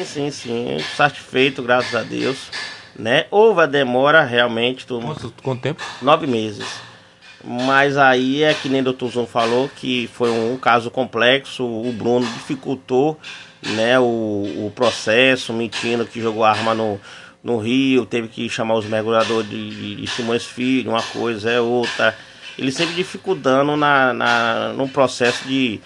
Sim, satisfeito, graças a Deus, né? Houve a demora realmente, Quanto tempo? 9 meses. Mas aí é que nem o doutor Zon falou, que foi um caso complexo, o Bruno dificultou, né, o processo, mentindo que jogou arma no rio, teve que chamar os mergulhadores de Simões Filho, uma coisa é outra. Ele sempre dificultando no processo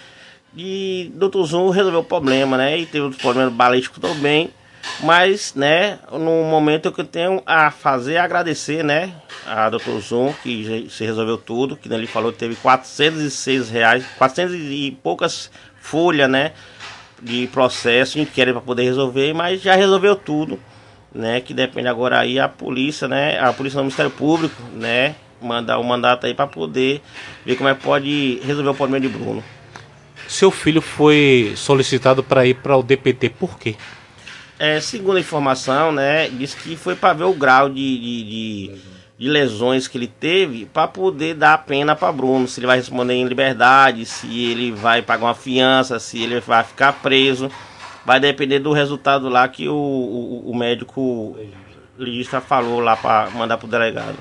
de doutor Zon resolver o problema, né? E teve outros problemas balísticos também. Mas, né, no momento que eu tenho a fazer é agradecer, né, a Dr. Zoom, que se resolveu tudo, que ele falou que teve R$ 406, 400 e poucas folhas, né, de processo, inquérito para poder resolver, mas já resolveu tudo, né, que depende agora aí a polícia, né, a polícia do Ministério Público, né, mandar o mandato aí para poder ver como é que pode resolver o problema de Bruno. Seu filho foi solicitado para ir para o DPT, por quê? Segundo a informação, né, disse que foi para ver o grau de lesões que ele teve para poder dar a pena para Bruno, se ele vai responder em liberdade, se ele vai pagar uma fiança, se ele vai ficar preso. Vai depender do resultado lá que o médico legista falou lá para mandar para o delegado.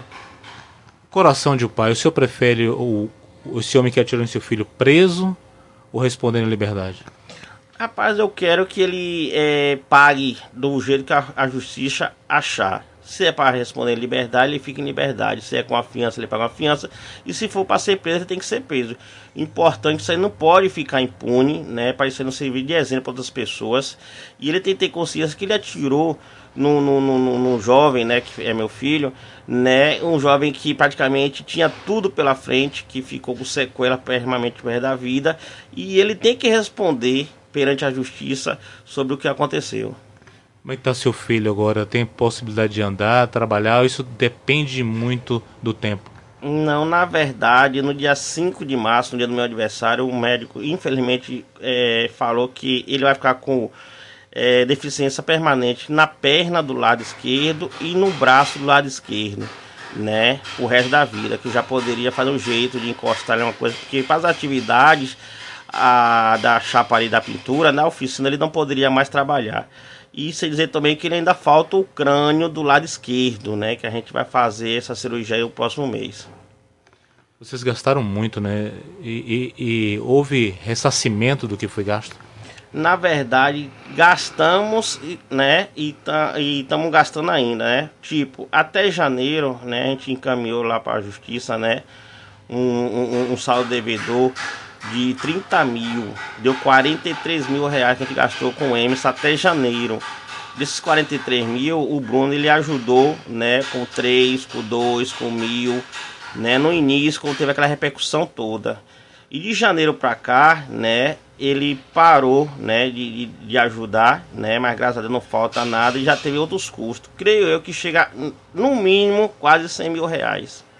Coração de pai, o senhor prefere esse homem que atirou em seu filho preso ou respondendo em liberdade? Rapaz, eu quero que ele pague do jeito que a justiça achar. Se é para responder em liberdade, ele fica em liberdade. Se é com a fiança, ele paga uma fiança. E se for para ser preso, ele tem que ser preso. Importante, isso aí não pode ficar impune, né? Para isso não servir de exemplo para outras pessoas. E ele tem que ter consciência que ele atirou no jovem, né? Que é meu filho, né? Um jovem que praticamente tinha tudo pela frente, que ficou com sequela permanente pro resto da vida. E ele tem que responder perante a justiça sobre o que aconteceu. Como é que está seu filho agora? Tem possibilidade de andar, trabalhar? Isso depende muito do tempo. Não, na verdade, no dia 5 de março, no dia do meu aniversário, o médico, infelizmente, falou que ele vai ficar com deficiência permanente na perna do lado esquerdo e no braço do lado esquerdo, né? O resto da vida, que já poderia fazer um jeito de encostar em uma coisa, porque para as atividades da chapa ali da pintura, na oficina ele não poderia mais trabalhar. E sem dizer também que ele ainda falta o crânio do lado esquerdo, né? Que a gente vai fazer essa cirurgia aí o próximo mês. Vocês gastaram muito, né? E houve ressarcimento do que foi gasto? Na verdade, gastamos, né? E estamos gastando ainda, né? Tipo, até janeiro, né? A gente encaminhou lá para a justiça, né? Um saldo devedor de 30 mil, deu 43 mil reais que a gente gastou com o Emerson até janeiro. Desses 43 mil, o Bruno ele ajudou, né, com 3, com 2, com 1.000, né, no início, quando teve aquela repercussão toda. E de janeiro para cá, né, ele parou, né, de ajudar, né, mas graças a Deus não falta nada e já teve outros custos. Creio eu que chega no mínimo quase 100 mil reais.